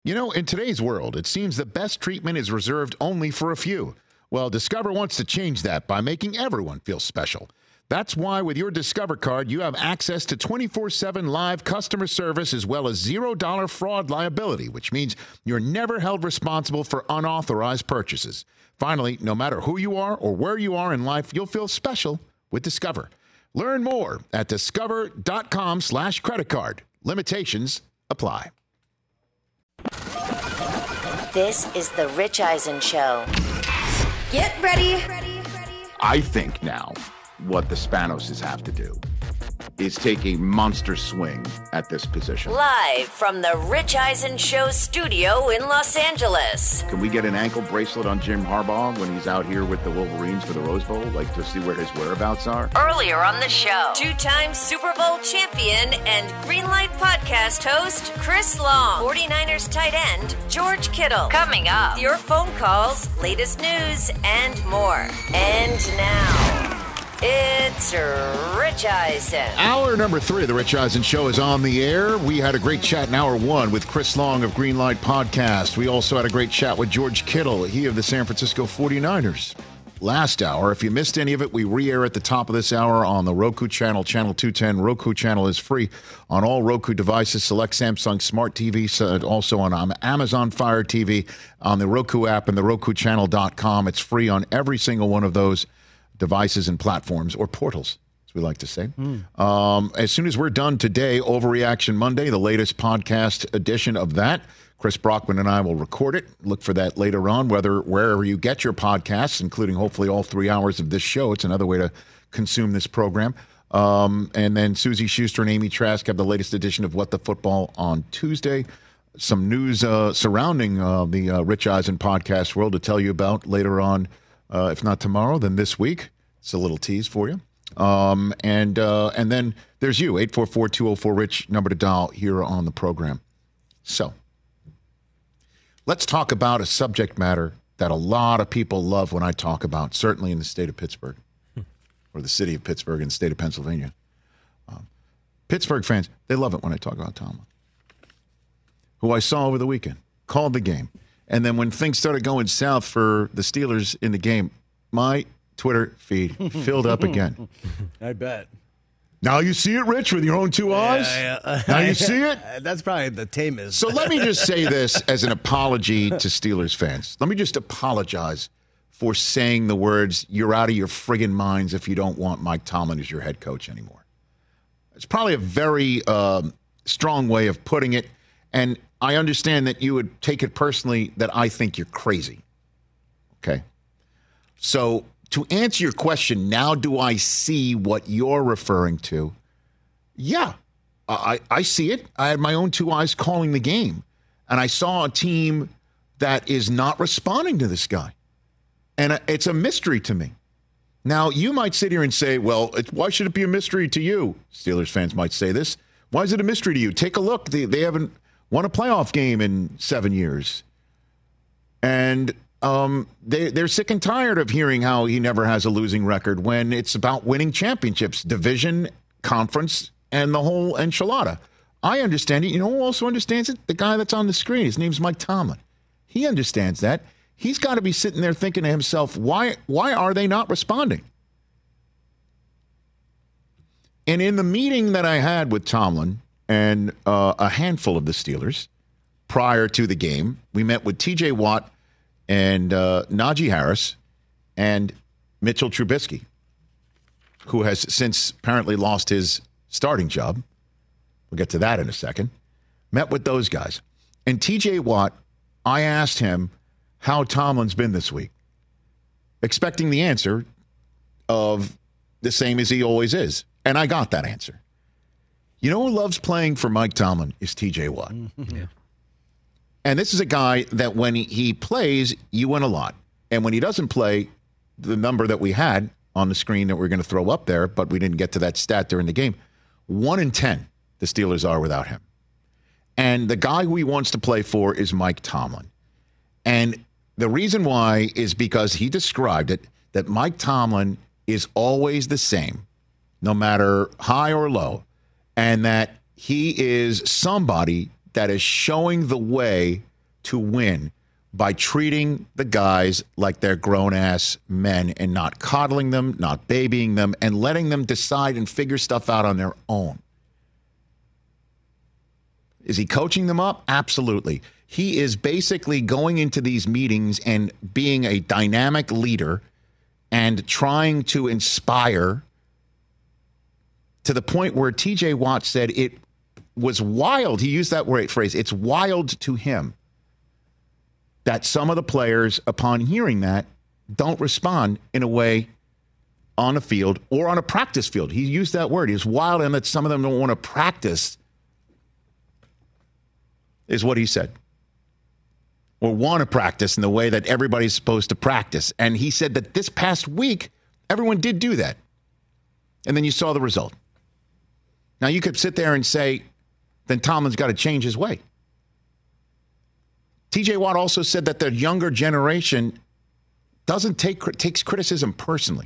You know, in today's world, it seems the best treatment is reserved only for a few. Well, Discover wants to change that by making everyone feel special. That's why with your Discover card, you have access to 24/7 live customer service as well as $0 fraud liability, which means you're never held responsible for unauthorized purchases. Finally, no matter who you are or where you are in life, you'll feel special with Discover. Learn more at discover.com/credit card. Limitations apply. This is the Rich Eisen Show. Get ready. I think now what the Spanoses have to do is take a monster swing at this position. Live from the Rich Eisen Show studio in Los Angeles. Can we get an ankle bracelet on Jim Harbaugh when he's out here with the Wolverines for the Rose Bowl, like to see where his whereabouts are? Earlier on the show, two-time Super Bowl champion and Greenlight podcast host Chris Long, 49ers tight end George Kittle. Coming up, your phone calls, latest news, and more. And now, it's Rich Eisen. Hour number 3 of the Rich Eisen Show is on the air. We had a great chat in hour 1 with Chris Long of Greenlight Podcast. We also had a great chat with George Kittle, he of the San Francisco 49ers. Last hour, if you missed any of it, we re-air at the top of this hour on the Roku channel, channel 210. Roku channel is free on all Roku devices, select Samsung Smart TV, also on Amazon Fire TV, on the Roku app and the RokuChannel.com. It's free on every single one of those devices and platforms, or portals, as we like to say. As soon as we're done today, Overreaction Monday, the latest podcast edition of that, Chris Brockman and I will record it. Look for that later on, wherever you get your podcasts, including hopefully all 3 hours of this show. It's another way to consume this program. And then Susie Schuster and Amy Trask have the latest edition of What the Football on Tuesday. Some news surrounding the Rich Eisen podcast world to tell you about later on. If not tomorrow, then this week. It's a little tease for you. And then there's you, 844-204-RICH, number to dial here on the program. So let's talk about a subject matter that a lot of people love when I talk about, certainly in the state of Pittsburgh, or the city of Pittsburgh and the state of Pennsylvania. Pittsburgh fans, they love it when I talk about Tomlin, who I saw over the weekend, called the game. And then when things started going south for the Steelers in the game, my Twitter feed filled up again. I bet. Now you see it, Rich, with your own 2 eyes? Yeah. Now you see it? That's probably the tamest. So let me just say this as an apology to Steelers fans. Let me just apologize for saying the words, "You're out of your friggin' minds if you don't want Mike Tomlin as your head coach anymore." It's probably a very strong way of putting it. And I understand that you would take it personally that I think you're crazy. Okay. So to answer your question, now do I see what you're referring to? Yeah, I see it. I had my own 2 eyes calling the game. And I saw a team that is not responding to this guy. And it's a mystery to me. Now, you might sit here and say, well, why should it be a mystery to you? Steelers fans might say this. Why is it a mystery to you? Take a look. They haven't won a playoff game in 7 years. And they're sick and tired of hearing how he never has a losing record when it's about winning championships, division, conference, and the whole enchilada. I understand it. You know who also understands it? The guy that's on the screen. His name's Mike Tomlin. He understands that. He's got to be sitting there thinking to himself, why are they not responding? And in the meeting that I had with Tomlin and a handful of the Steelers prior to the game, we met with TJ Watt and Najee Harris and Mitchell Trubisky, who has since apparently lost his starting job. We'll get to that in a second. Met with those guys. And TJ Watt, I asked him how Tomlin's been this week, expecting the answer of the same as he always is. And I got that answer. You know who loves playing for Mike Tomlin is TJ Watt. Yeah. And this is a guy that when he plays, you win a lot. And when he doesn't play, the number that we had on the screen that we're going to throw up there, but we didn't get to that stat during the game, 1 in 10 the Steelers are without him. And the guy who he wants to play for is Mike Tomlin. And the reason why is because he described it, that Mike Tomlin is always the same, no matter high or low, and that he is somebody that is showing the way to win by treating the guys like they're grown-ass men and not coddling them, not babying them, and letting them decide and figure stuff out on their own. Is he coaching them up? Absolutely. He is basically going into these meetings and being a dynamic leader and trying to inspire to the point where TJ Watt said it was wild. He used that phrase. It's wild to him that some of the players, upon hearing that, don't respond in a way on a field or on a practice field. He used that word. It's wild, and that some of them don't want to practice, is what he said. Or want to practice in the way that everybody's supposed to practice. And he said that this past week, everyone did do that. And then you saw the result. Now, you could sit there and say, then Tomlin's got to change his way. TJ Watt also said that the younger generation takes criticism personally.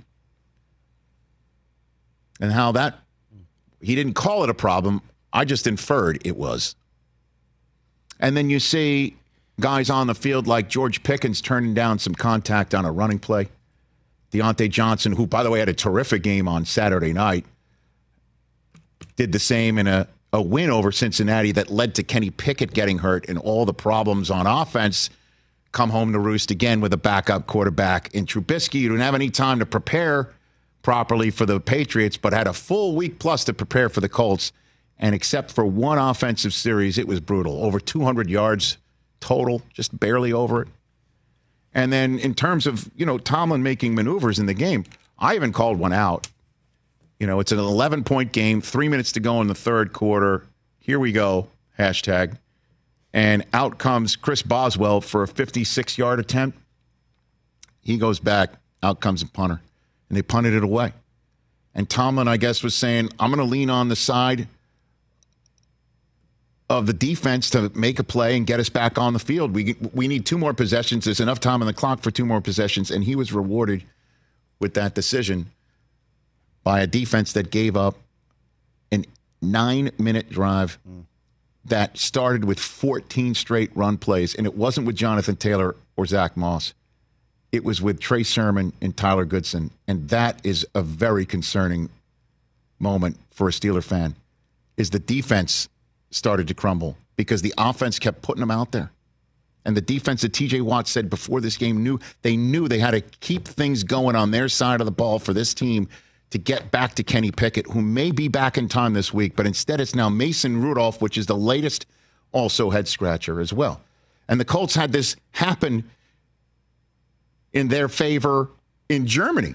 And how that, he didn't call it a problem. I just inferred it was. And then you see guys on the field like George Pickens turning down some contact on a running play. Deontay Johnson, who, by the way, had a terrific game on Saturday night, did the same in a win over Cincinnati that led to Kenny Pickett getting hurt, and all the problems on offense come home to roost again with a backup quarterback in Trubisky. You didn't have any time to prepare properly for the Patriots, but had a full week plus to prepare for the Colts. And except for one offensive series, it was brutal. Over 200 yards total, just barely over it. And then in terms of, Tomlin making maneuvers in the game, I even called one out. It's an 11-point game, 3 minutes to go in the third quarter. Here we go, hashtag. And out comes Chris Boswell for a 56-yard attempt. He goes back, out comes a punter, and they punted it away. And Tomlin, I guess, was saying, I'm going to lean on the side of the defense to make a play and get us back on the field. We need 2 more possessions. There's enough time on the clock for 2 more possessions, and he was rewarded with that decision by a defense that gave up a 9-minute drive that started with 14 straight run plays, and it wasn't with Jonathan Taylor or Zach Moss. It was with Trey Sermon and Tyler Goodson, and that is a very concerning moment for a Steeler fan, is the defense started to crumble because the offense kept putting them out there. And the defense that TJ Watt said before this game knew they had to keep things going on their side of the ball for this team to get back to Kenny Pickett, who may be back in time this week, but instead it's now Mason Rudolph, which is the latest also head scratcher as well. And the Colts had this happen in their favor in Germany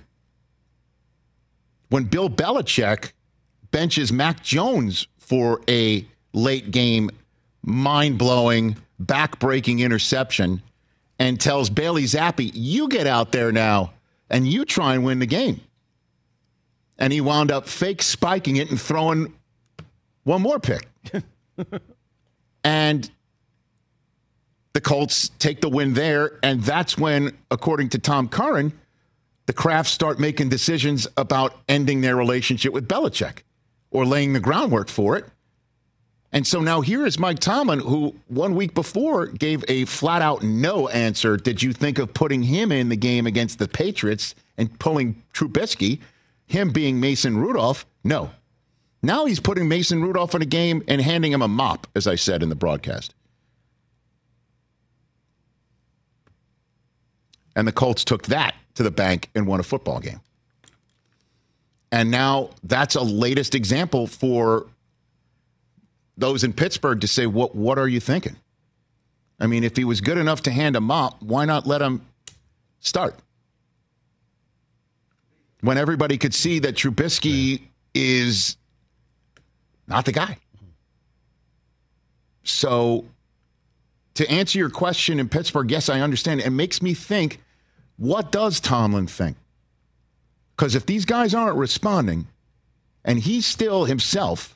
when Bill Belichick benches Mac Jones for a late game, mind-blowing, back-breaking interception and tells Bailey Zappi, you get out there now and you try and win the game. And he wound up fake spiking it and throwing one more pick. And the Colts take the win there, and that's when, according to Tom Curran, the Krafts start making decisions about ending their relationship with Belichick or laying the groundwork for it. And so now here is Mike Tomlin, who 1 week before gave a flat-out no answer. Did you think of putting him in the game against the Patriots and pulling Trubisky, him being Mason Rudolph? No. Now he's putting Mason Rudolph in a game and handing him a mop, as I said in the broadcast. And the Colts took that to the bank and won a football game. And now that's a latest example for those in Pittsburgh to say, what are you thinking? I mean, if he was good enough to hand a mop, why not let him start? When everybody could see that Trubisky is not the guy. So to answer your question in Pittsburgh, yes, I understand. It makes me think, what does Tomlin think? Because if these guys aren't responding and he's still himself,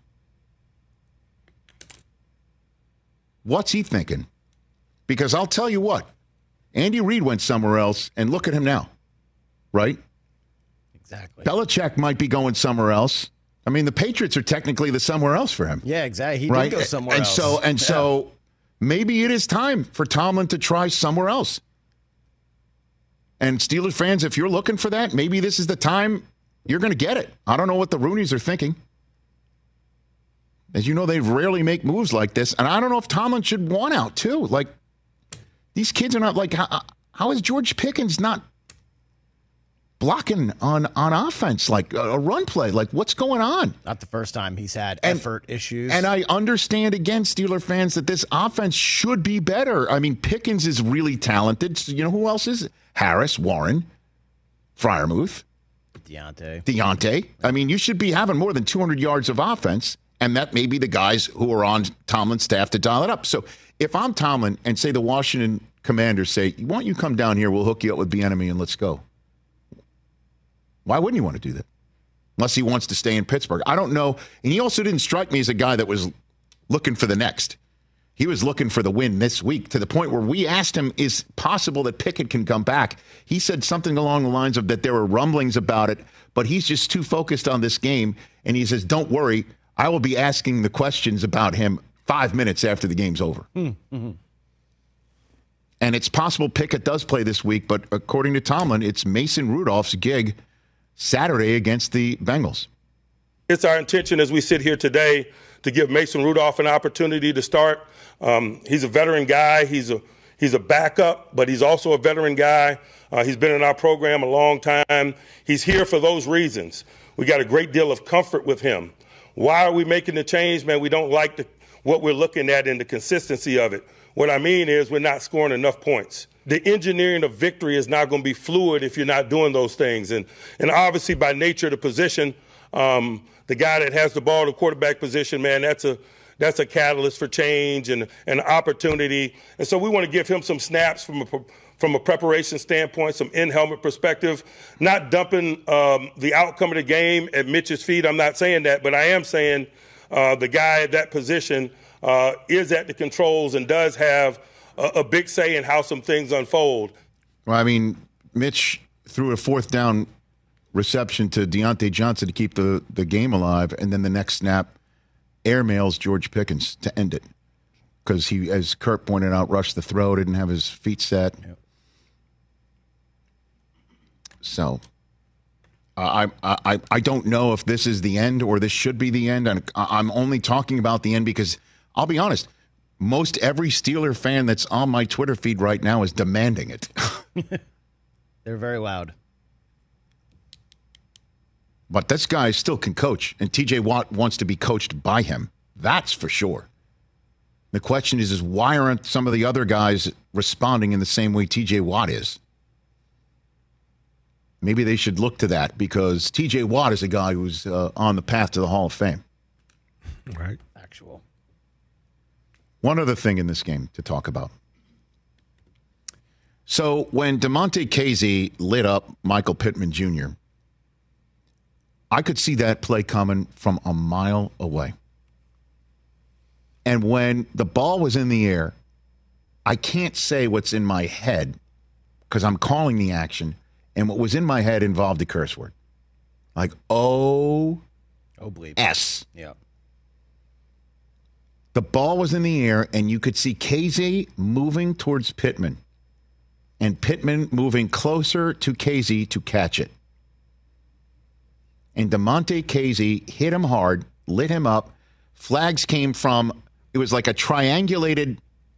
what's he thinking? Because I'll tell you what, Andy Reid went somewhere else, and look at him now, right? Exactly. Belichick might be going somewhere else. I mean, the Patriots are technically the somewhere else for him. Yeah, exactly. He right? did go somewhere and else. So maybe it is time for Tomlin to try somewhere else. And Steelers fans, if you're looking for that, maybe this is the time you're going to get it. I don't know what the Rooneys are thinking. As you know, they rarely make moves like this. And I don't know if Tomlin should want out, too. Like, these kids are not like, how is George Pickens not blocking on offense, like a run play? Like, what's going on? Not the first time he's had effort issues. And I understand, again, Steeler fans, that this offense should be better. I mean, Pickens is really talented. You know who else is? Harris, Warren, Freiermuth. Deontay. I mean, you should be having more than 200 yards of offense, and that may be the guys who are on Tomlin's staff to dial it up. So if I'm Tomlin and say the Washington Commanders say, why don't you come down here, we'll hook you up with Bieniemy and let's go. Why wouldn't you want to do that? Unless he wants to stay in Pittsburgh. I don't know. And he also didn't strike me as a guy that was looking for the next. He was looking for the win this week, to the point where we asked him, is possible that Pickett can come back? He said something along the lines of that there were rumblings about it, but he's just too focused on this game. And he says, don't worry, I will be asking the questions about him 5 minutes after the game's over. Mm-hmm. And it's possible Pickett does play this week, but according to Tomlin, it's Mason Rudolph's gig Saturday against the Bengals. It's our intention as we sit here today to give Mason Rudolph an opportunity to start. He's a veteran guy. He's a backup, but he's also a veteran guy. He's been in our program a long time. He's here for those reasons. We got a great deal of comfort with him. Why are we making the change, man? We don't like what we're looking at and the consistency of it. What I mean is we're not scoring enough points. The engineering of victory is not going to be fluid if you're not doing those things. And obviously, by nature of the position, the guy that has the ball, the quarterback position, man, that's a catalyst for change and an opportunity. And so we want to give him some snaps from a preparation standpoint, some in-helmet perspective, not dumping the outcome of the game at Mitch's feet. I'm not saying that, but I am saying the guy at that position is at the controls and does have a big say in how some things unfold. Well, I mean, Mitch threw a fourth down reception to Deontay Johnson to keep the game alive, and then the next snap airmails George Pickens to end it because he, as Kurt pointed out, rushed the throw, didn't have his feet set. Yep. So I don't know if this is the end or this should be the end. And I'm only talking about the end because I'll be honest, most every Steeler fan that's on my Twitter feed right now is demanding it. They're very loud. But this guy still can coach, and T.J. Watt wants to be coached by him. That's for sure. The question is why aren't some of the other guys responding in the same way T.J. Watt is? Maybe they should look to that because T.J. Watt is a guy who's on the path to the Hall of Fame. Right. Actual. One other thing in this game to talk about. So when Damontae Kazee lit up Michael Pittman Jr., I could see that play coming from a mile away. And when the ball was in the air, I can't say what's in my head because I'm calling the action. And what was in my head involved a curse word. Like, bleep. S. Yeah. The ball was in the air, and you could see Kazee moving towards Pittman. And Pittman moving closer to Kazee to catch it. And Damontae Kazee hit him hard, lit him up. Flags came from, it was like a triangulated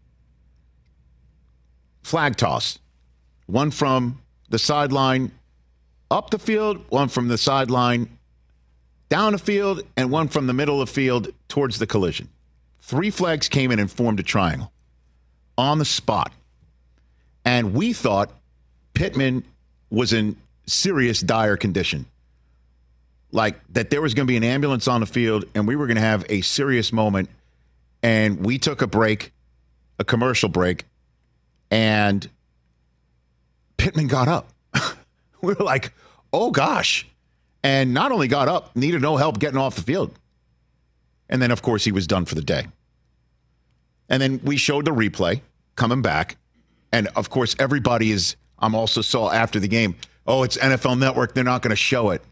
flag toss. One from the sideline up the field, one from the sideline down the field, and one from the middle of the field towards the collision. 3 flags came in and formed a triangle on the spot. And we thought Pittman was in serious, dire condition. Like that there was going to be an ambulance on the field and we were going to have a serious moment. And we took a break, a commercial break, and Pittman got up. We were like, oh gosh. And not only got up, needed no help getting off the field. And then, of course, he was done for the day. And then we showed the replay coming back. And, of course, everybody is, also saw after the game, oh, it's NFL Network. They're not going to show it.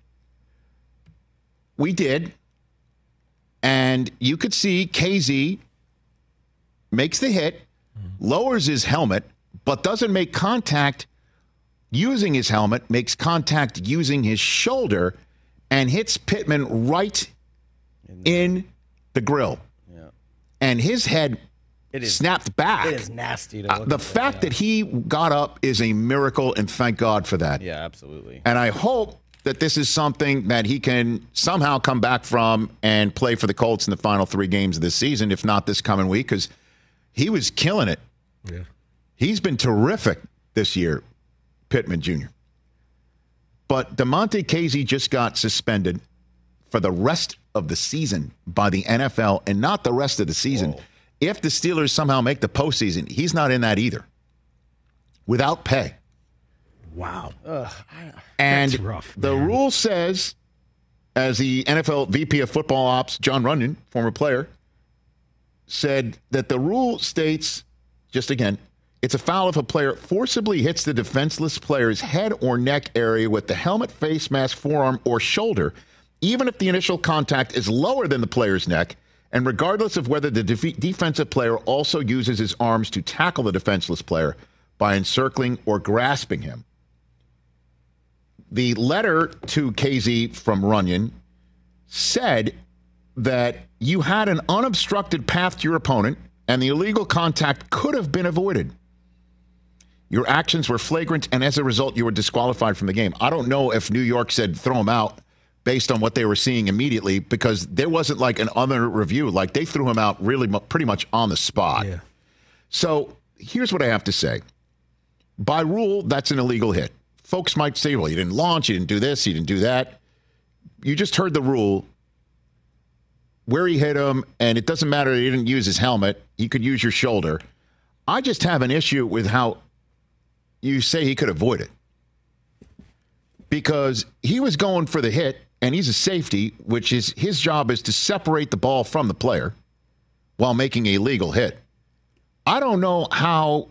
We did. And you could see Kazee makes the hit, lowers his helmet, but doesn't make contact using his helmet, makes contact using his shoulder, and hits Pittman right in the grill. Yeah. And his head snapped back. It is nasty to look the fact that he got up is a miracle, and thank God for that. Yeah, absolutely. And I hope that this is something that he can somehow come back from and play for the Colts in the final 3 games of this season, if not this coming week, because he was killing it. Yeah. He's been terrific this year, Pittman Jr. But DeMonte Casey just got suspended for the rest of the season by the NFL, and not the rest of the season. Whoa. If the Steelers somehow make the postseason, he's not in that either. Without pay. Wow. And that's rough, the rule says, as the NFL VP of Football Ops, John Runyon, former player, said that the rule states, just again, it's a foul if a player forcibly hits the defenseless player's head or neck area with the helmet, face mask, forearm, or shoulder, even if the initial contact is lower than the player's neck, and regardless of whether the defensive player also uses his arms to tackle the defenseless player by encircling or grasping him. The letter to KZ from Runyon said that you had an unobstructed path to your opponent and the illegal contact could have been avoided. Your actions were flagrant, and as a result, you were disqualified from the game. I don't know if New York said throw him out based on what they were seeing immediately, because there wasn't like an other review. Like, they threw him out really pretty much on the spot. Yeah. So here's what I have to say. By rule, that's an illegal hit. Folks might say, well, you didn't launch, you didn't do this, you didn't do that. You just heard the rule, where he hit him, and it doesn't matter that he didn't use his helmet. He could use your shoulder. I just have an issue with how you say he could avoid it. Because he was going for the hit, and he's a safety, which is his job is to separate the ball from the player while making a legal hit. I don't know how,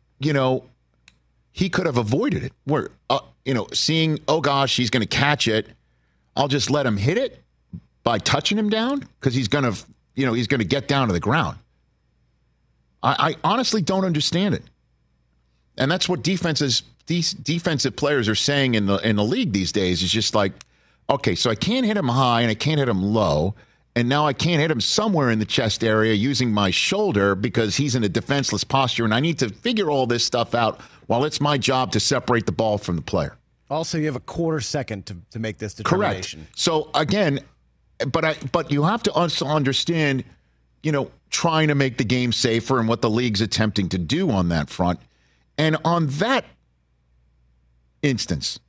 he could have avoided it. Where, seeing, oh gosh, he's going to catch it. I'll just let him hit it by touching him down because he's going to, he's going to get down to the ground. I honestly don't understand it. And that's what these defensive players are saying in the league these days. Is just like, okay, so I can't hit him high and I can't hit him low, and now I can't hit him somewhere in the chest area using my shoulder because he's in a defenseless posture, and I need to figure all this stuff out while it's my job to separate the ball from the player. Also, you have a quarter second to make this determination. Correct. So again, but you have to also understand, trying to make the game safer and what the league's attempting to do on that front. And on that instance,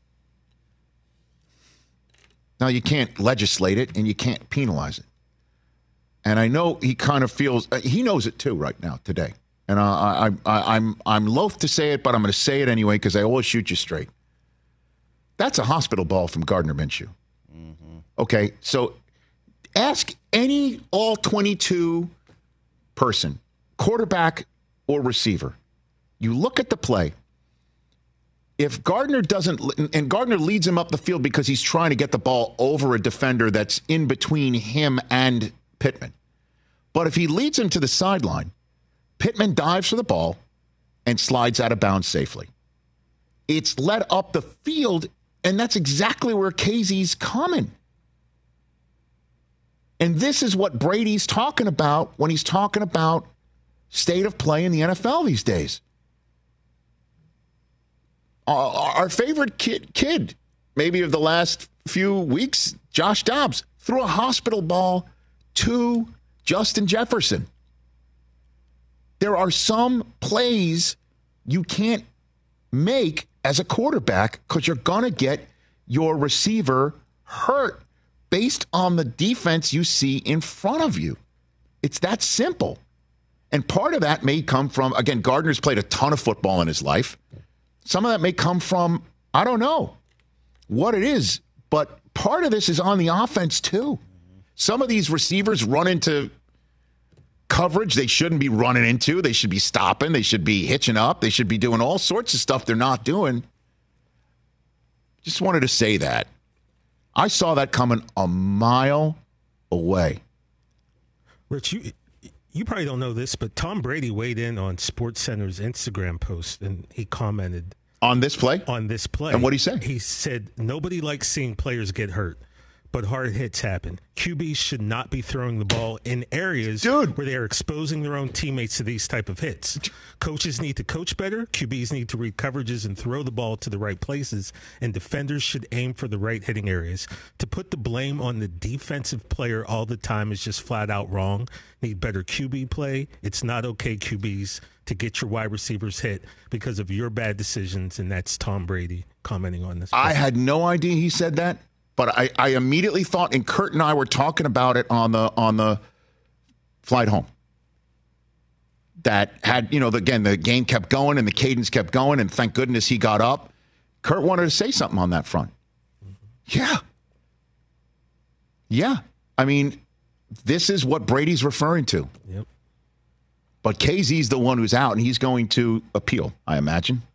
now you can't legislate it and you can't penalize it. And I know he kind of feels, he knows it too right now today. And I'm loath to say it, but I'm going to say it anyway because I always shoot you straight. That's a hospital ball from Gardner Minshew. Mm-hmm. Okay, so ask any all 22 person, quarterback or receiver. You look at the play. If Gardner doesn't, and Gardner leads him up the field because he's trying to get the ball over a defender that's in between him and Pittman. But if he leads him to the sideline, Pittman dives for the ball and slides out of bounds safely. It's led up the field, and that's exactly where Casey's coming. And this is what Brady's talking about when he's talking about state of play in the NFL these days. Our favorite kid, maybe of the last few weeks, Josh Dobbs, threw a hospital ball to Justin Jefferson. There are some plays you can't make as a quarterback because you're going to get your receiver hurt based on the defense you see in front of you. It's that simple. And part of that may come from, again, Gardner's played a ton of football in his life. Some of that may come from, I don't know what it is, but part of this is on the offense too. Some of these receivers run into coverage they shouldn't be running into. They should be stopping. They should be hitching up. They should be doing all sorts of stuff they're not doing. Just wanted to say that. I saw that coming a mile away. Rich, You probably don't know this, but Tom Brady weighed in on SportsCenter's Instagram post, and he commented on this play. And what did he say? He said, "Nobody likes seeing players get hurt, but hard hits happen. QBs should not be throwing the ball in areas where they are exposing their own teammates to these type of hits. Coaches need to coach better. QBs need to read coverages and throw the ball to the right places, and defenders should aim for the right hitting areas. To put the blame on the defensive player all the time is just flat out wrong. Need better QB play. It's not okay, QBs, to get your wide receivers hit because of your bad decisions." And that's Tom Brady commenting on this. I had no idea he said that. But I immediately thought, and Kurt and I were talking about it on the flight home, that had, again, the game kept going and the cadence kept going, and thank goodness he got up. Kurt wanted to say something on that front. Yeah. Yeah. I mean, this is what Brady's referring to. Yep. But KZ's the one who's out, and he's going to appeal, I imagine.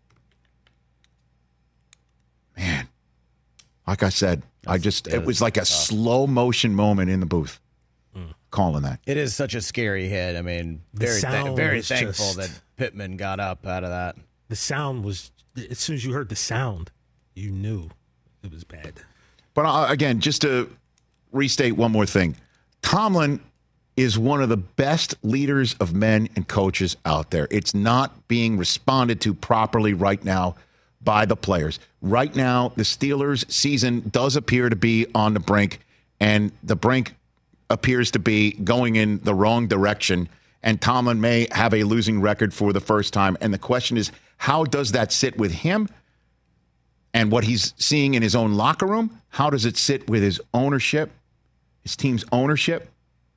Man. Like I said, it was like a slow motion moment in the booth calling that. It is such a scary hit. I mean, very thankful that Pittman got up out of that. The sound was, as soon as you heard the sound, you knew it was bad. But again, just to restate one more thing, Tomlin is one of the best leaders of men and coaches out there. It's not being responded to properly right now by the players. Right now, the Steelers' season does appear to be on the brink, and the brink appears to be going in the wrong direction, and Tomlin may have a losing record for the first time. And the question is, how does that sit with him and what he's seeing in his own locker room? How does it sit with his ownership, his team's ownership?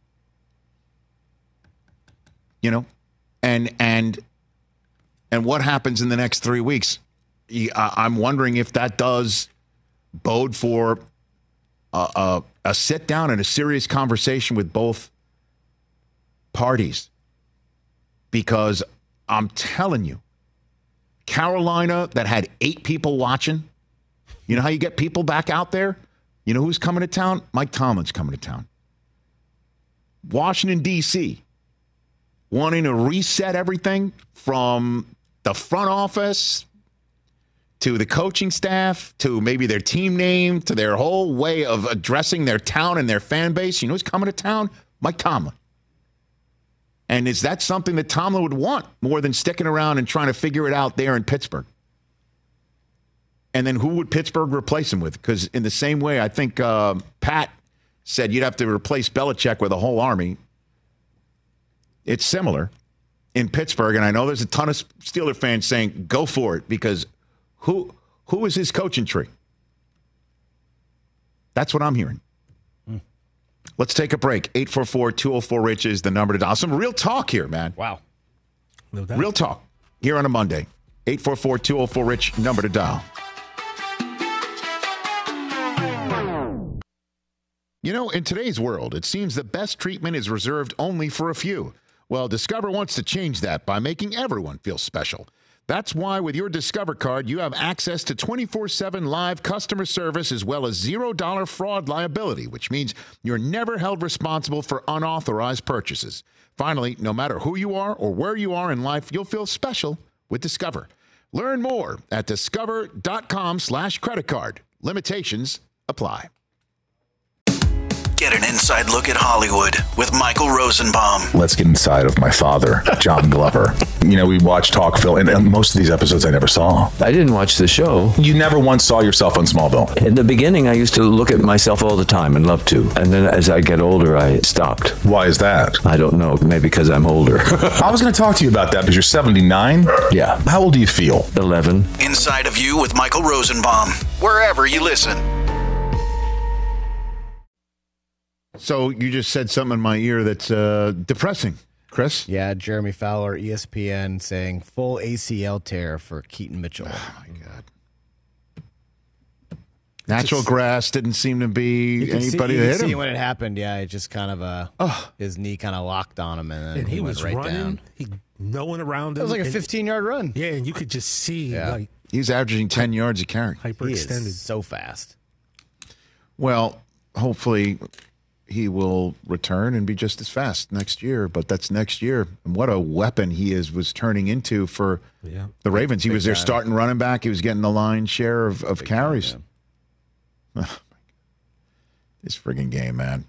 And what happens in the next 3 weeks? I'm wondering if that does bode for a sit down and a serious conversation with both parties. Because I'm telling you, Carolina, that had 8 people watching, you know how you get people back out there? You know who's coming to town? Mike Tomlin's coming to town. Washington, D.C., wanting to reset everything from the front office to the coaching staff, to maybe their team name, to their whole way of addressing their town and their fan base. You know who's coming to town? Mike Tomlin. And is that something that Tomlin would want more than sticking around and trying to figure it out there in Pittsburgh? And then who would Pittsburgh replace him with? Because in the same way, I think Pat said you'd have to replace Belichick with a whole army. It's similar in Pittsburgh. And I know there's a ton of Steeler fans saying, go for it, because who is his coaching tree? That's what I'm hearing. Let's take a break. 844-204-RICH is the number to dial. Some real talk here, man. Wow. No doubt. Real talk here on a Monday. 844-204-RICH, number to dial. You know, in today's world, it seems the best treatment is reserved only for a few. Well, Discover wants to change that by making everyone feel special. That's why with your Discover card, you have access to 24/7 live customer service as well as $0 fraud liability, which means you're never held responsible for unauthorized purchases. Finally, no matter who you are or where you are in life, you'll feel special with Discover. Learn more at discover.com/credit card. Limitations apply. Get an inside look at Hollywood with Michael Rosenbaum. Let's get inside of my father, John Glover. You know, we watch talk Phil, and most of these episodes I never saw. I didn't watch the show. You never once saw yourself on Smallville? In the beginning, I used to look at myself all the time and love to. And then as I get older, I stopped. Why is that? I don't know. Maybe because I'm older. I was going to talk to you about that because you're 79? Yeah. How old do you feel? 11. Inside of You with Michael Rosenbaum. Wherever you listen. So you just said something in my ear that's depressing, Chris. Yeah, Jeremy Fowler, ESPN, saying full ACL tear for Keaton Mitchell. Oh, my God. Natural grass didn't seem to be anybody that hit him. When it happened, yeah, it just kind of, his knee kind of locked on him, and then he went was right running, down. No one around him. It was like a 15-yard run. Yeah, and you could just see, like, he was averaging 10 yards a carry. Hyperextended. He is so fast. Well, hopefully he will return and be just as fast next year. But that's next year. And what a weapon he was turning into for the Ravens. He was their starting running back. He was getting the lion's share of carries. Oh, this friggin' game, man.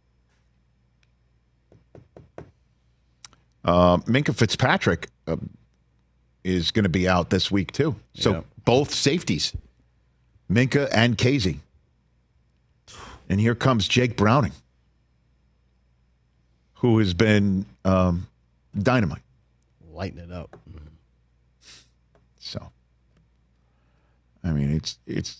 Minkah Fitzpatrick is going to be out this week, too. So both safeties, Minkah and Casey. And here comes Jake Browning, who has been dynamite. Lighten it up. So, I mean, it's.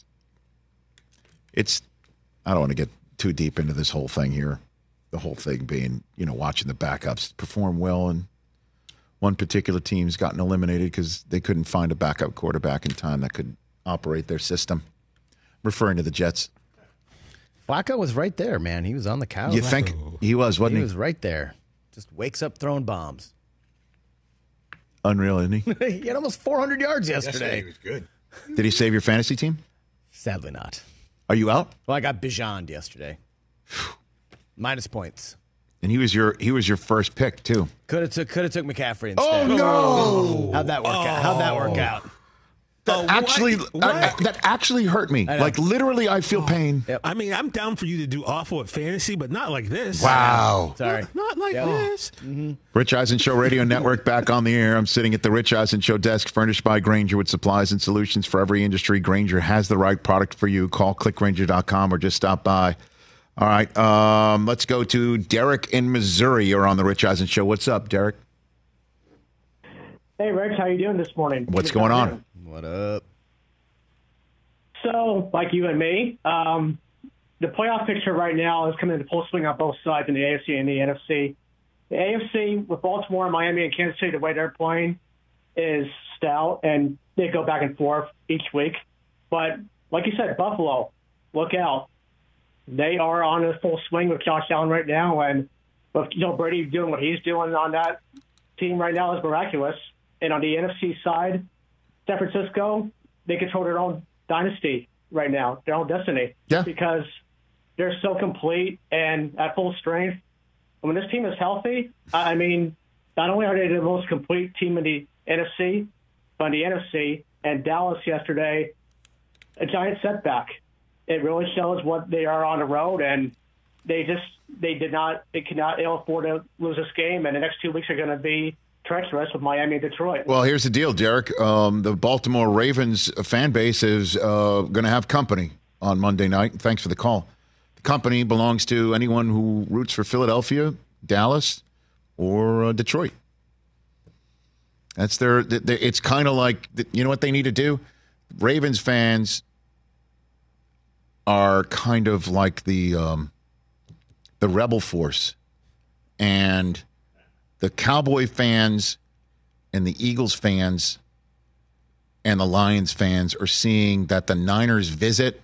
I don't want to get too deep into this whole thing here. The whole thing being, watching the backups perform well, and one particular team's gotten eliminated because they couldn't find a backup quarterback in time that could operate their system. Referring to the Jets. Flacco was right there, man. He was on the couch. You think he was, wasn't he? He was right there. Just wakes up throwing bombs. Unreal, isn't he? He had almost 400 yards yesterday. He was good. Did he save your fantasy team? Sadly not. Are you out? Well, I got Bijan yesterday. Minus points. And he was your first pick, too. Could have took McCaffrey instead. Oh, no! How'd that work out? That actually hurt me. Like, literally, I feel pain. Yep. I mean, I'm down for you to do awful at fantasy, but not like this. Wow. Sorry. Not like this. Mm-hmm. Rich Eisen Show Radio Network back on the air. I'm sitting at the Rich Eisen Show desk, furnished by Grainger with supplies and solutions for every industry. Grainger has the right product for you. Call clickgrainger.com or just stop by. All right. Let's go to Derek in Missouri. You're on the Rich Eisen Show. What's up, Derek? Hey, Rich. How you doing this morning? What's going on? What up? So, like you and me, the playoff picture right now is coming into full swing on both sides in the AFC and the NFC. The AFC, with Baltimore, Miami, and Kansas City, the way they're playing is stout, and they go back and forth each week. But, like you said, Buffalo, look out. They are on a full swing with Josh Allen right now, and with Brady doing what he's doing on that team right now is miraculous. And on the NFC side, San Francisco, they control their own dynasty right now, their own destiny. Yeah. Because they're so complete and at full strength. And when this team is healthy, I mean, not only are they the most complete team in the NFC, but in the NFC, and Dallas yesterday, a giant setback. It really shows what they are on the road, and they cannot afford to lose this game, and the next 2 weeks are going to be treacherous with Miami and Detroit. Well, here's the deal, Derek. The Baltimore Ravens fan base is going to have company on Monday night. Thanks for the call. The company belongs to anyone who roots for Philadelphia, Dallas, or Detroit. That's it's kind of like, you know what they need to do? Ravens fans are kind of like the rebel force, and the Cowboy fans and the Eagles fans and the Lions fans are seeing that the Niners visit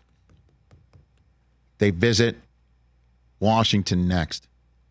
Washington next.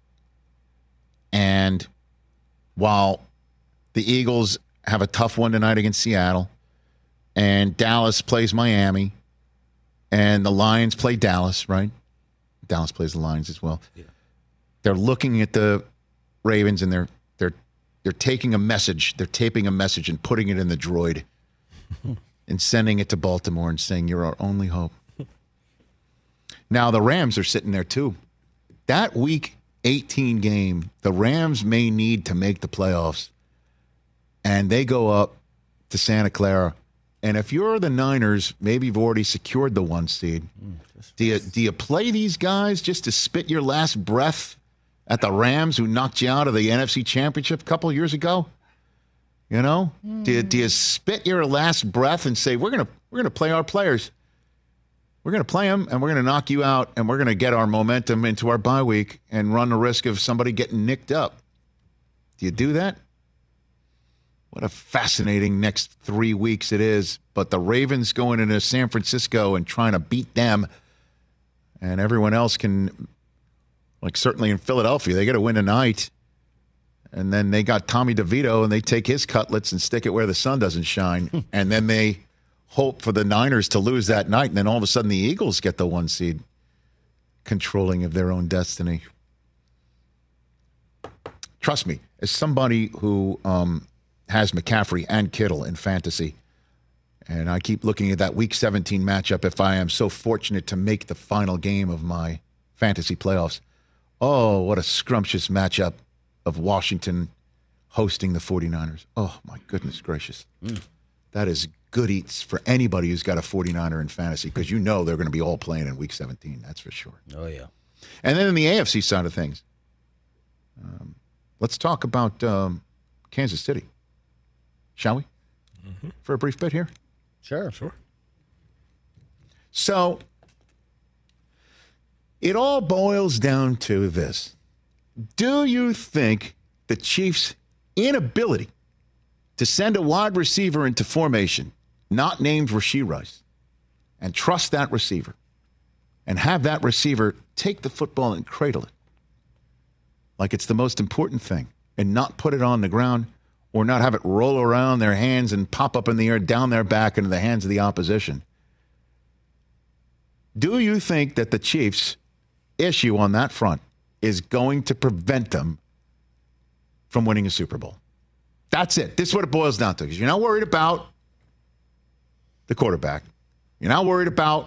And while the Eagles have a tough one tonight against Seattle, and Dallas plays Miami, and the Lions play Dallas, right? Dallas plays the Lions as well. Yeah. They're looking at the Ravens, and they're taking a message. They're taping a message and putting it in the droid and sending it to Baltimore and saying, "You're our only hope." Now the Rams are sitting there too. That Week 18 game, the Rams may need to make the playoffs, and they go up to Santa Clara. And if you're the Niners, maybe you've already secured the 1 seed. Do you play these guys just to spit your last breath at the Rams, who knocked you out of the NFC Championship a couple of years ago? You know, do you spit your last breath and say, we're gonna play our players, we're gonna play them, and we're gonna knock you out, and we're gonna get our momentum into our bye week and run the risk of somebody getting nicked up? Do you do that? What a fascinating next 3 weeks it is. But the Ravens going into San Francisco and trying to beat them, and everyone else can. Like, certainly in Philadelphia, they got to win tonight. And then they got Tommy DeVito, and they take his cutlets and stick it where the sun doesn't shine. And then they hope for the Niners to lose that night. And then all of a sudden the Eagles get the 1 seed. controlling of their own destiny. Trust me, as somebody who has McCaffrey and Kittle in fantasy, and I keep looking at that Week 17 matchup if I am so fortunate to make the final game of my fantasy playoffs. Oh, what a scrumptious matchup of Washington hosting the 49ers. Oh, my goodness gracious. That is good eats for anybody who's got a 49er in fantasy, because you know they're going to be all playing in Week 17. That's for sure. Oh, yeah. And then in the AFC side of things, let's talk about Kansas City, shall we? For a brief bit here? Sure. So it all boils down to this. Do you think the Chiefs' inability to send a wide receiver into formation, not named Rashee Rice, and trust that receiver, and have that receiver take the football and cradle it like it's the most important thing, and not put it on the ground or not have it roll around their hands and pop up in the air down their back into the hands of the opposition? Do you think that the Chiefs' issue on that front is going to prevent them from winning a Super Bowl? That's it. This is what it boils down to. Because you're not worried about the quarterback. You're not worried about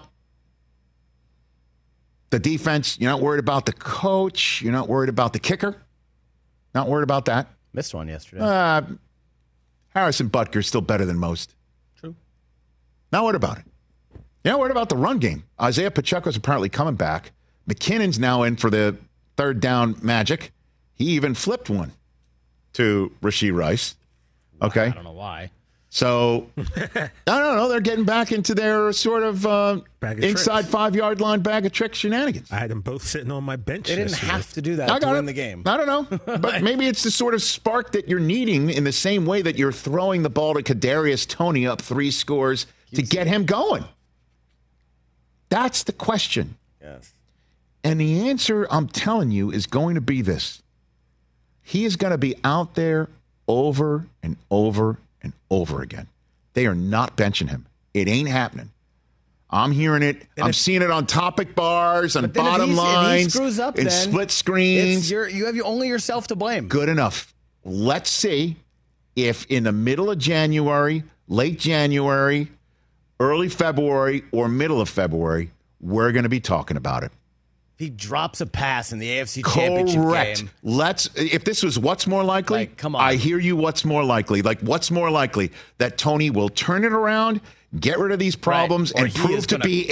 the defense. You're not worried about the coach. You're not worried about the kicker. Not worried about that. Missed one yesterday. Harrison Butker's still better than most. True. Not worried about it. You're not worried about the run game. Isaiah Pacheco's apparently coming back. McKinnon's now in for the third down magic. He even flipped one to Rashee Rice. Okay. I don't know why. So, I don't know. They're getting back into their sort of inside 5-yard line bag of tricks shenanigans. I had them both sitting on my bench. They didn't have to do that to win the game. I don't know. But maybe it's the sort of spark that you're needing in the same way that you're throwing the ball to Kadarius Toney up 3 scores to get him going. That's the question. Yes. And the answer, I'm telling you, is going to be this. He is going to be out there over and over and over again. They are not benching him. It ain't happening. I'm hearing it. I'm seeing it on topic bars, on bottom lines, if he screws up, in split screens. You have only yourself to blame. Good enough. Let's see if in the middle of January, late January, early February, or middle of February, we're going to be talking about it. If he drops a pass in the AFC Championship game. If this was what's more likely, come on. I hear you, what's more likely. Like, what's more likely? That Toney will turn it around, get rid of these problems, and prove to be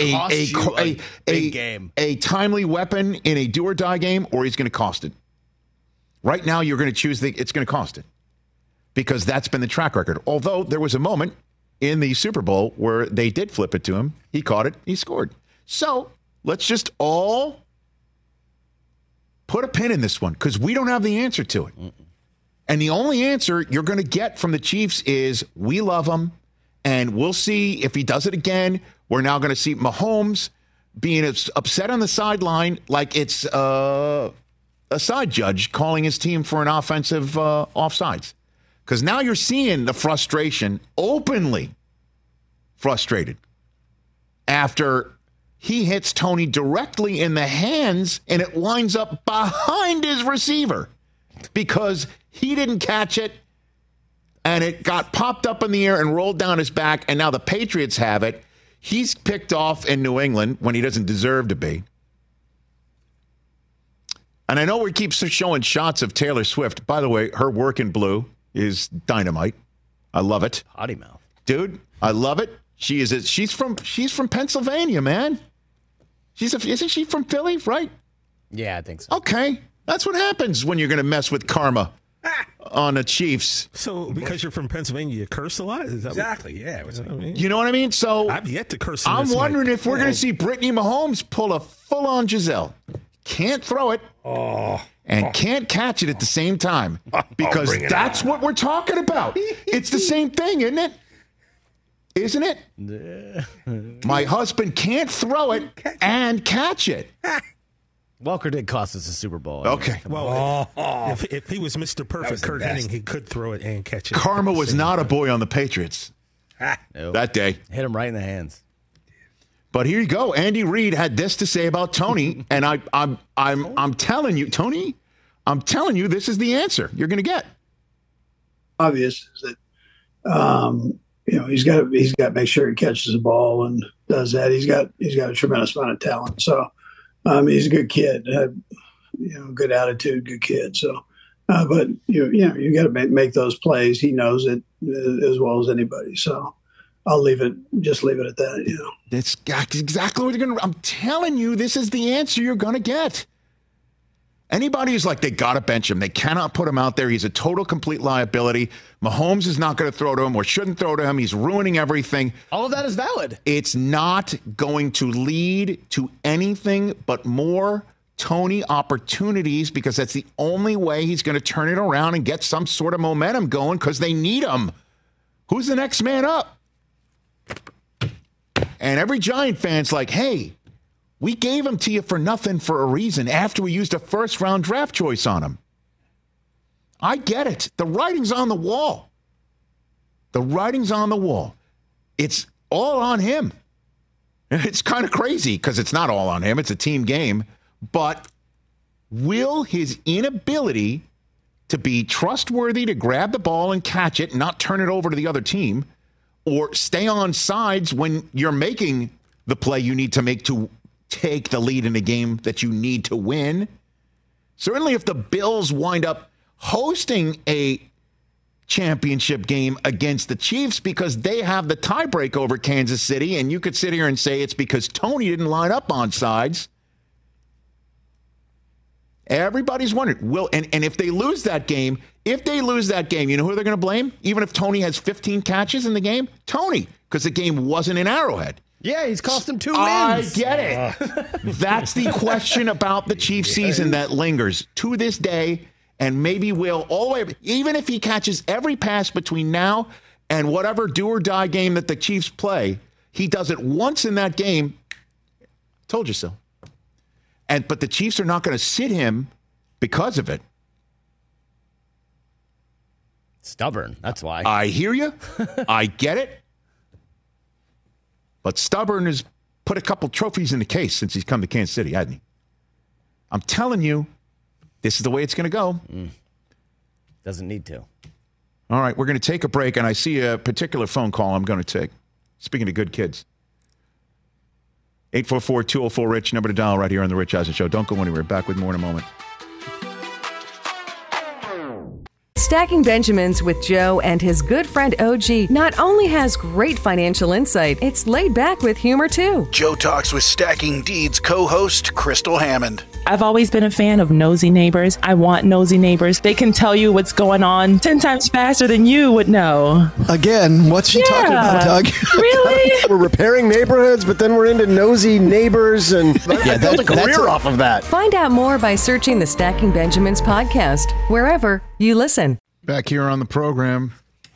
a timely weapon in a do-or-die game, or he's going to cost it. Right now, you're going to choose it's going to cost it, because that's been the track record. Although there was a moment in the Super Bowl where they did flip it to him. He caught it. He scored. So let's just all put a pin in this one, because we don't have the answer to it. And the only answer you're going to get from the Chiefs is, we love him, and we'll see if he does it again. We're now going to see Mahomes being upset on the sideline like it's a side judge calling his team for an offensive offsides. Because now you're seeing the frustration, openly frustrated, after he hits Toney directly in the hands, and it winds up behind his receiver because he didn't catch it, and it got popped up in the air and rolled down his back, and now the Patriots have it. He's picked off in New England when he doesn't deserve to be. And I know we keep showing shots of Taylor Swift. By the way, her work in blue is dynamite. I love it. Potty mouth. Dude, I love it. She's from Pennsylvania, man. Isn't she from Philly, right? Yeah, I think so. Okay. That's what happens when you're going to mess with karma on the Chiefs. So because you're from Pennsylvania, you curse a lot? Is that exactly, yeah. You know what I mean? So I've yet to curse. I'm wondering if we're going to see Brittany Mahomes pull a full-on Giselle. Can't throw it. And can't catch it at the same time. Because that's what we're talking about. It's the same thing, isn't it? Isn't it? My husband can't throw it and catch it. Welker did cost us a Super Bowl. Okay. Well, if he was Mr. Perfect Kurt Hennig, he could throw it and catch it. Karma was not a boy on the Patriots no. that day. Hit him right in the hands. But here you go. Andy Reid had this to say about Tony, and I'm telling you, Tony, I'm telling you, this is the answer you're going to get. Obvious is that he's got to make sure he catches the ball and does that. He's got a tremendous amount of talent. So he's a good kid, good attitude, good kid. So, but you got to make those plays. He knows it as well as anybody. So I'll leave it at that. That's exactly what you're going to. I'm telling you, this is the answer you're going to get. Anybody who's like, they got to bench him. They cannot put him out there. He's a total, complete liability. Mahomes is not going to throw to him or shouldn't throw to him. He's ruining everything. All of that is valid. It's not going to lead to anything but more Tony opportunities, because that's the only way he's going to turn it around and get some sort of momentum going, because they need him. Who's the next man up? And every Giant fan's like, hey, we gave him to you for nothing for a reason after we used a first-round draft choice on him. I get it. The writing's on the wall. The writing's on the wall. It's all on him. It's kind of crazy because it's not all on him. It's a team game. But will his inability to be trustworthy to grab the ball and catch it and not turn it over to the other team, or stay on sides when you're making the play you need to make to take the lead in a game that you need to win? Certainly if the Bills wind up hosting a championship game against the Chiefs because they have the tiebreak over Kansas City, and you could sit here and say it's because Tony didn't line up on sides. Everybody's wondering, and if they lose that game, you know who they're going to blame? Even if Tony has 15 catches in the game? Tony, because the game wasn't in Arrowhead. Yeah, he's cost him 2 wins. I get it. That's the question about the Chiefs season that lingers to this day, and maybe will all the way. Even if he catches every pass between now and whatever do-or-die game that the Chiefs play, he does it once in that game. Told you so. But the Chiefs are not going to sit him because of it. Stubborn, that's why. I hear you. I get it. But stubborn has put a couple trophies in the case since he's come to Kansas City, hasn't he? I'm telling you, this is the way it's going to go. Doesn't need to. All right, we're going to take a break, and I see a particular phone call I'm going to take. Speaking of good kids. 844-204-RICH, number to dial right here on The Rich Eisen Show. Don't go anywhere. Back with more in a moment. Stacking Benjamins with Joe and his good friend OG not only has great financial insight, it's laid back with humor too. Joe talks with Stacking Deeds co-host Crystal Hammond. I've always been a fan of nosy neighbors. I want nosy neighbors. They can tell you what's going on 10 times faster than you would know. Again, what's she talking about, Doug? Really? We're repairing neighborhoods, but then we're into nosy neighbors, and I built a career off of that. Find out more by searching the Stacking Benjamins podcast, wherever you listen. Back here on the program.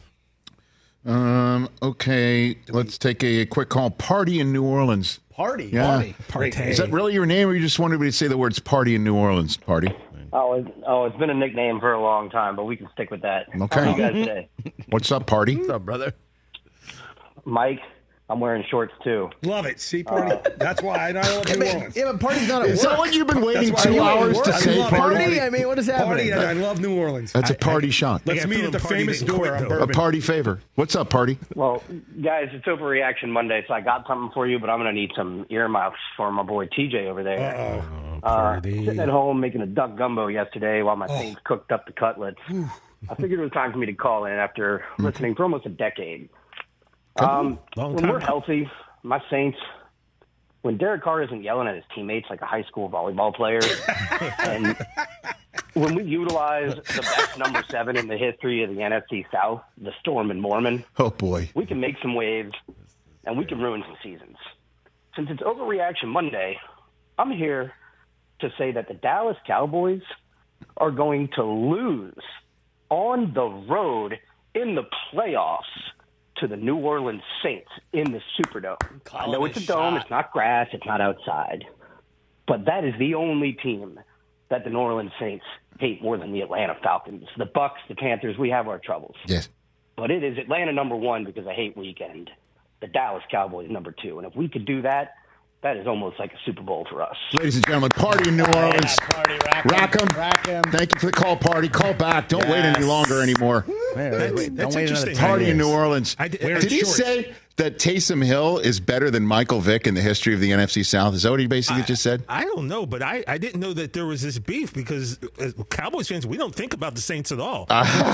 Okay, let's take a quick call. Party in New Orleans. Party? Yeah. Party. Is that really your name, or you just wanted me to say the words party in New Orleans? Party. Oh, it's been a nickname for a long time, but we can stick with that. Okay. How are you guys today? What's up, Party? What's up, brother? Mike, I'm wearing shorts, too. Love it. See, Party? That's why I love New Orleans. Yeah, but Party's not at work. Is that what you've been waiting 2 hours to say, Party? I mean, what is happening? Party, I love New Orleans. That's a party shot. Let's meet at the famous door on Bourbon. A party favor. What's up, Party? Well, guys, it's Overreaction Monday, so I got something for you, but I'm going to need some earmuffs for my boy TJ over there. Sitting at home making a duck gumbo yesterday while my Saints cooked up the cutlets. I figured it was time for me to call in after listening for almost a decade. When we're healthy, my Saints, when Derek Carr isn't yelling at his teammates like a high school volleyball player, and when we utilize the best number 7 in the history of the NFC South, the Storm and Mormon, oh boy, we can make some waves and we can ruin some seasons. Since it's Overreaction Monday, I'm here to say that the Dallas Cowboys are going to lose on the road in the playoffs to the New Orleans Saints in the Superdome. I know it's a dome. It's not grass. It's not outside. But that is the only team that the New Orleans Saints hate more than the Atlanta Falcons. The Bucks, the Panthers, we have our troubles. Yes. But it is Atlanta number 1 because I hate weekend. The Dallas Cowboys number 2. And if we could do that, that is almost like a Super Bowl for us. Ladies and gentlemen, party in New Orleans. Party, Rackham. Thank you for the call, party. Call back. Don't wait any longer anymore. That's interesting. Party in New Orleans. Did he say that Taysom Hill is better than Michael Vick in the history of the NFC South? Is that what he basically just said? I don't know, but I didn't know that there was this beef because as Cowboys fans, we don't think about the Saints at all. So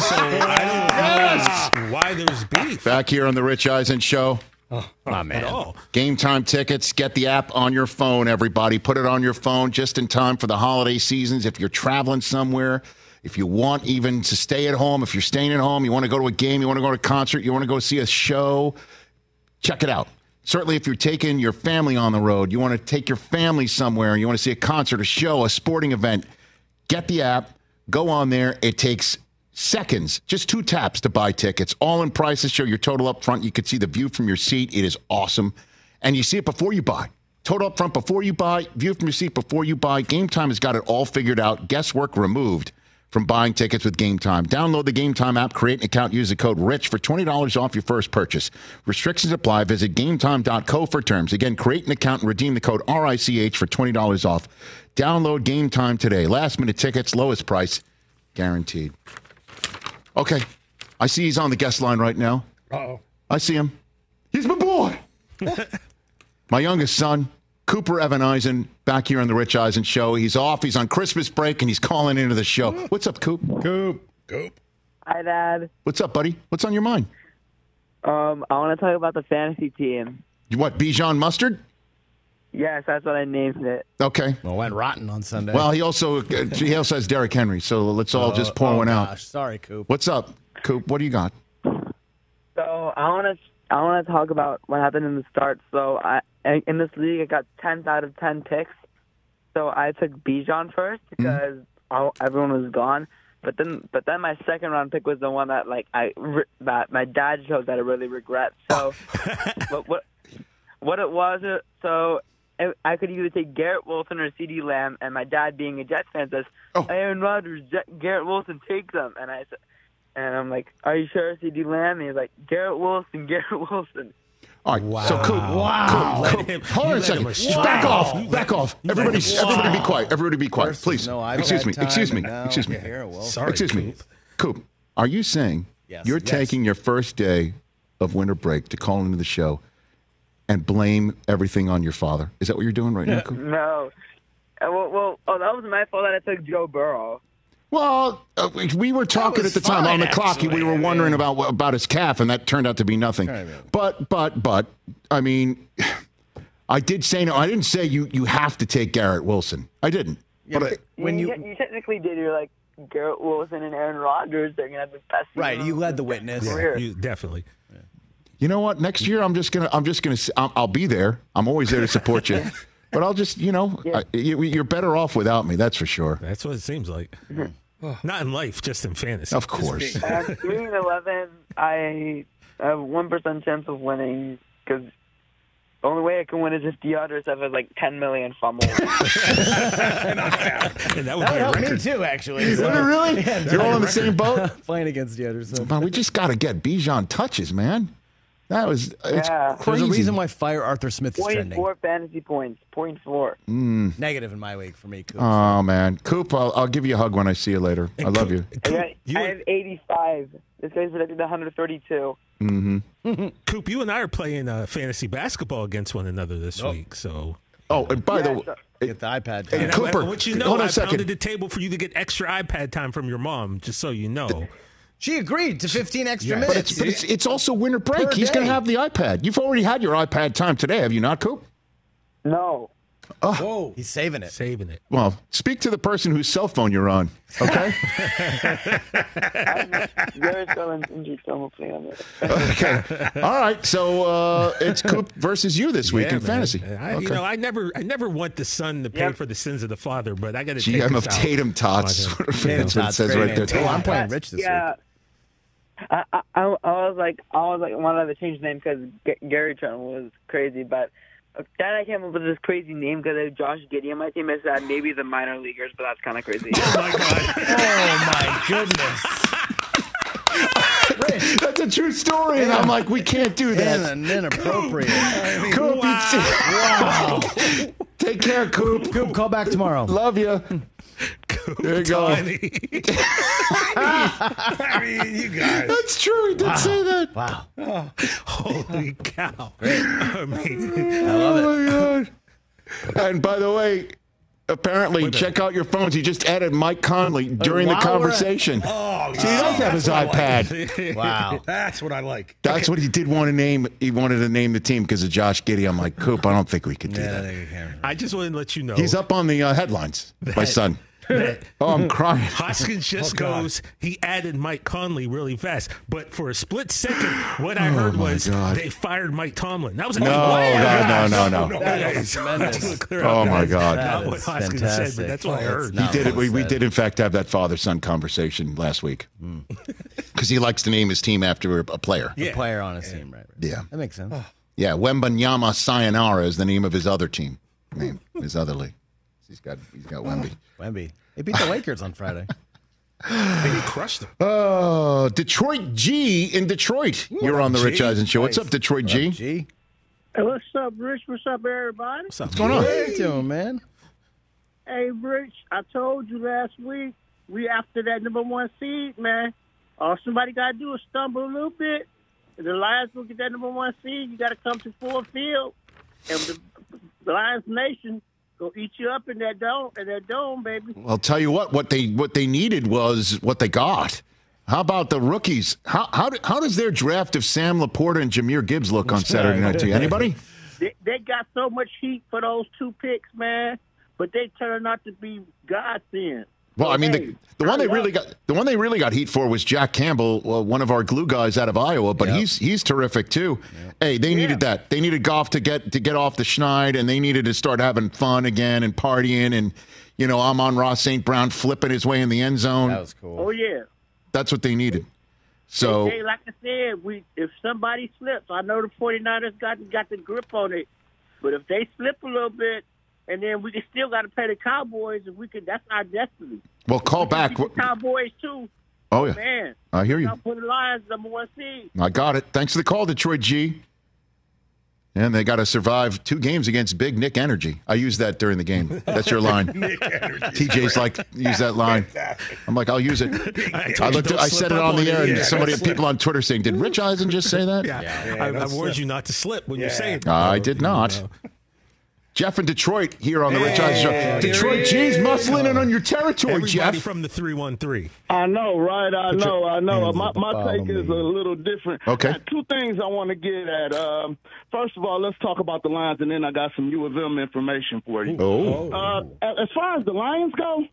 I don't know why there's beef. Back here on the Rich Eisen Show. Man. At all. Game Time tickets. Get the app on your phone, everybody. Put it on your phone just in time for the holiday seasons. If you're traveling somewhere, if you want even to stay at home, if you're staying at home, you want to go to a game, you want to go to a concert, you want to go see a show, check it out. Certainly if you're taking your family on the road, you want to take your family somewhere, you want to see a concert, a show, a sporting event, get the app, go on there. It takes seconds, just 2 taps to buy tickets. All-in prices show your total up front. You can see the view from your seat. It is awesome. And you see it before you buy. Total up front before you buy, view from your seat before you buy. Game Time has got it all figured out. Guesswork removed from buying tickets with Game Time. Download the Game Time app, create an account, use the code RICH for $20 off your first purchase. Restrictions apply. Visit GameTime.co for terms. Again, create an account and redeem the code RICH for $20 off. Download Game Time today. Last-minute tickets, lowest price, guaranteed. Okay. I see he's on the guest line right now. Uh-oh. I see him. He's my boy. My youngest son, Cooper Evan Eisen, back here on the Rich Eisen Show. He's off. He's on Christmas break, and he's calling into the show. What's up, Coop? Coop. Hi, Dad. What's up, buddy? What's on your mind? I want to talk about the fantasy team. You what, Bijan Mustard? Yes, that's what I named it. Okay. Well, went rotten on Sunday. Well, he also has Derrick Henry, so let's all just pour one out. Sorry, Coop. What's up, Coop? What do you got? So I want to talk about what happened in the start. So in this league, I got 10 out of 10 picks. So I took Bijan first because everyone was gone. But then my second round pick was the one that that my dad chose that I really regret. So what it was, so I could either take Garrett Wilson or CeeDee Lamb, and my dad, being a Jets fan, says, Aaron Rodgers, Garrett Wilson, take them. And I'm like, are you sure CeeDee Lamb? And he's like, Garrett Wilson. All right, so Coop, Coop, hold on a second. Back off. Everybody be quiet. Everybody be quiet, please. Excuse me. Sorry, Coop, are you saying you're taking your first day of winter break to call into the show and blame everything on your father? Is that what you're doing right now, Coop? No. That was my fault that I took Joe Burrow. Well, we were talking at the time on the clock. We were wondering about his calf, and that turned out to be nothing. But, I mean, I did say no. I didn't say you have to take Garrett Wilson. I didn't. Yeah, but you technically did. You're like, Garrett Wilson and Aaron Rodgers, they're going to have the best. Right, you led the witness. Yeah, definitely. Yeah. You know what? Next year, I'll be there. I'm always there to support you. But I'll just, you're better off without me. That's for sure. That's what it seems like. Not in life, just in fantasy. Of course. 3-11, I have 1% chance of winning because the only way I can win is if the other stuff has like 10 million fumbles. and that would help me too, actually. Would it really? Yeah, you're all in the same boat? Playing against the other stuff. But we just got to get Bijan touches, man. It's crazy. There's a reason why Fire Arthur Smith is trending. 0.4 fantasy points. 0.4. Negative in my league for me, Coop. Oh, man. Coop, I'll give you a hug when I see you later. I love you. I have 85. This guy's predicted 132. Mm-hmm. Coop, you and I are playing fantasy basketball against one another this week. So. Oh, and by the way. Get the iPad time. And Cooper, I want you to know, I pounded the table for you to get extra iPad time from your mom, just so you know. She agreed to 15 extra minutes. But it's also winter break. He's going to have the iPad. You've already had your iPad time today, have you not, Coop? No. Oh. Whoa. He's saving it. Saving it. Well, speak to the person whose cell phone you're on, okay? Okay. All right. So it's Coop versus you this week in fantasy. I never want the son to pay for the sins of the father, but I got to take GM of Tatum Tots. That's what it says right there. Oh, I'm playing Rich this week. I was like, wanted to change the name because Gary Trent was crazy, but then I came up with this crazy name because I have Josh Giddey on my team. I said maybe the minor leaguers, but that's kind of crazy. Oh my God. Oh, my goodness. That's a true story. And I'm like, we can't do that. And inappropriate. Coop, wow. Take care, Coop. Coop, call back tomorrow. Love you. There you go. I mean, you guys. That's true. He did say that. Wow. Oh, holy cow. Great. I mean, I love it. Oh, my God. And by the way, apparently, check out your phones. He just added Mike Conley during the conversation. Oh, he does have his iPad. Wow. That's what I like. That's what he did want to name. He wanted to name the team because of Josh Giddey. I'm like, Coop, I don't think we could do that. I just wanted to let you know. He's up on the headlines, my son. Oh, I'm crying. Hoskins just goes, he added Mike Conley really fast. But for a split second, what I heard was they fired Mike Tomlin. That was No. Oh, my God. Not what Hoskins said, but that's what I heard. He did it. We did, in fact, have that father-son conversation last week. Because he likes to name his team after a player. A player on his team, right? Yeah. That makes sense. Yeah, Wembanyama Sayonara is the name of his other team. His other league. He's got Wemby. Wemby. They beat the Lakers on Friday. He crushed them. Oh, Detroit G in Detroit. You're on the Rich Eisen Show. What's up, Detroit G? Hey, what's up, Rich? What's up, everybody? What's going on? How you doing, man? Hey, Rich, I told you last week, we after that number 1 seed, man. All somebody got to do is stumble a little bit. If the Lions will get that number 1 seed, you got to come to Ford Field. And the Lions Nation go eat you up in that dome, baby. I'll tell you what they needed was what they got. How about the rookies? How does their draft of Sam Laporta and Jahmyr Gibbs look on Saturday night to you? Anybody? They got so much heat for those 2 picks, man, but they turned out to be godsend. Well, I mean, the one they really got heat for was Jack Campbell, one of our glue guys out of Iowa, but he's terrific too. Yep. Hey, they needed that. They needed Goff to get off the schneid, and they needed to start having fun again and partying, and Amon-Ra St. Brown flipping his way in the end zone. That was cool. Oh yeah, that's what they needed. So, hey, like I said, if somebody slips, I know the 49ers got the grip on it, but if they slip a little bit. And then we still got to pay the Cowboys, and that's our destiny. Well, call back. The Cowboys too. Oh yeah, man. I hear you. I'll put the Lions number 1 seed. I got it. Thanks for the call, Detroit G. And they got to survive 2 games against Big Nick Energy. I used that during the game. That's your line. Nick Energy. TJ's like, use that line. I'm like, I'll use it. I said it on the air, and people on Twitter saying, "Did Rich Eisen just say that?" I warned you not to slip when you say it. I did not. Jeff in Detroit here on the Rich Eisen Show. Detroit G's muscling in on your territory, Everybody Jeff. from the 313. I know, right? I know. My take is a little different. Okay. 2 things I want to get at. First of all, let's talk about the Lions, and then I got some U of M information for you. As far as the Lions go,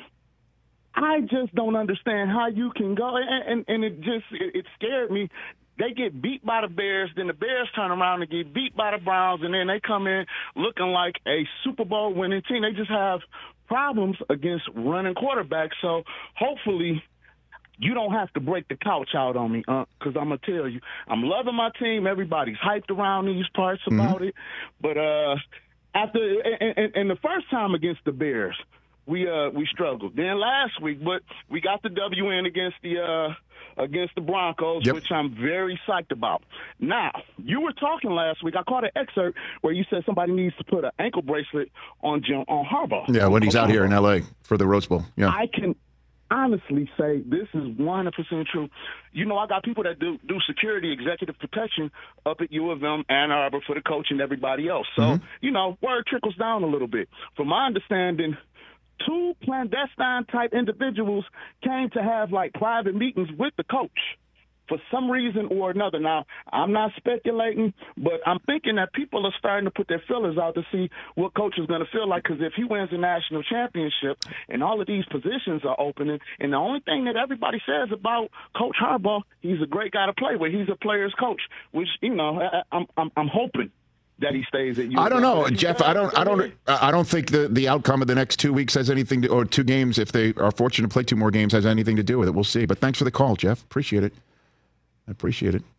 I just don't understand how you can go, and it scared me. They get beat by the Bears, then the Bears turn around and get beat by the Browns, and then they come in looking like a Super Bowl winning team. They just have problems against running quarterbacks. So hopefully you don't have to break the couch out on me, because I'm going to tell you, I'm loving my team. Everybody's hyped around these parts about it. But after and the first time against the Bears, we struggled. Then last week, but we got the W in against the Broncos, which I'm very psyched about. Now, you were talking last week. I caught an excerpt where you said somebody needs to put an ankle bracelet on Harbaugh. Yeah, when he's out here in L.A. for the Rose Bowl. Yeah, I can honestly say this is 100% true. I got people that do security, executive protection up at U of M, Ann Arbor for the coach and everybody else. So, word trickles down a little bit. From my understanding, 2 clandestine-type individuals came to have, private meetings with the coach for some reason or another. Now, I'm not speculating, but I'm thinking that people are starting to put their feelers out to see what coach is going to feel like, because if he wins the national championship and all of these positions are opening, and the only thing that everybody says about Coach Harbaugh, he's a great guy to play with. He's a player's coach, which, I'm hoping that he stays at U. I don't know, Jeff. I don't think the outcome of the next 2 weeks has anything to, or 2 games, if they are fortunate to play 2 more games, has anything to do with it. We'll see. But thanks for the call, Jeff. Appreciate it. I appreciate it.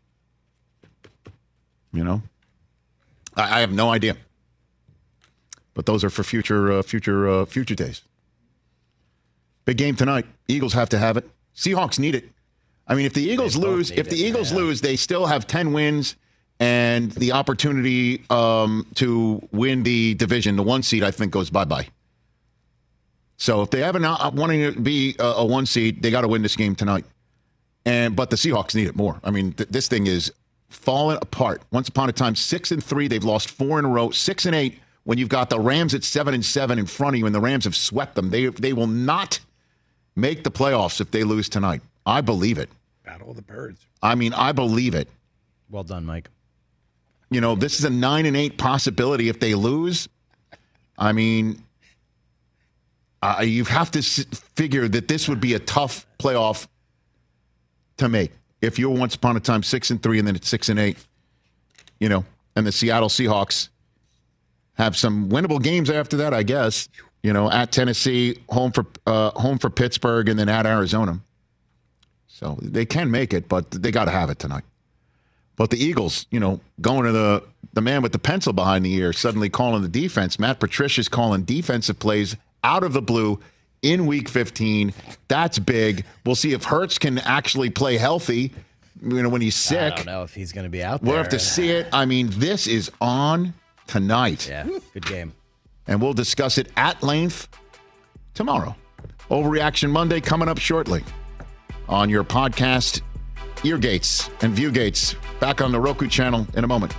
I have no idea. But those are for future days. Big game tonight. Eagles have to have it. Seahawks need it. I mean, if the Eagles lose, they still have 10 wins and the opportunity to win the division. The 1 seed, I think, goes bye-bye. So if they have wanting to be a 1 seed, they got to win this game tonight. But the Seahawks need it more. I mean, this thing is falling apart. Once upon a time, 6-3, they've lost 4 in a row. 6-8 when you've got the Rams at 7-7 in front of you, and the Rams have swept them. They will not make the playoffs if they lose tonight. I believe it. Battle of the Birds. I mean, I believe it. Well done, Mike. You know, this is a 9-8 possibility if they lose. I mean, you have to figure that this would be a tough playoff to make. If you're once upon a time 6-3 and then it's 6-8, you know, and the Seattle Seahawks have some winnable games after that, I guess. You know, at Tennessee, home for Pittsburgh, and then at Arizona. So they can make it, but they got to have it tonight. But the Eagles, you know, going to the man with the pencil behind the ear, suddenly calling the defense. Matt Patricia's calling defensive plays out of the blue in Week 15. That's big. We'll see if Hurts can actually play healthy, you know, when he's sick. I don't know if he's going to be out there. We'll have to see it. I mean, this is on tonight. Yeah, good game. And we'll discuss it at length tomorrow. Overreaction Monday coming up shortly on your podcast, Eargates and Viewgates. Back on the Roku channel in a moment.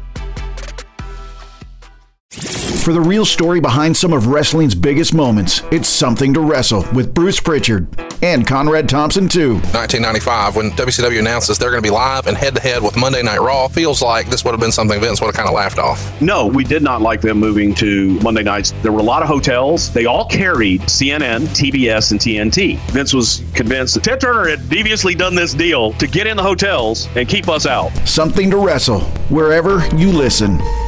For the real story behind some of wrestling's biggest moments, it's Something to Wrestle with Bruce Pritchard and Conrad Thompson, too. 1995, when WCW announces they're going to be live and head-to-head with Monday Night Raw, feels like this would have been something Vince would have kind of laughed off. No, we did not like them moving to Monday nights. There were a lot of hotels. They all carried CNN, TBS, and TNT. Vince was convinced that Ted Turner had deviously done this deal to get in the hotels and keep us out. Something to Wrestle, wherever you listen.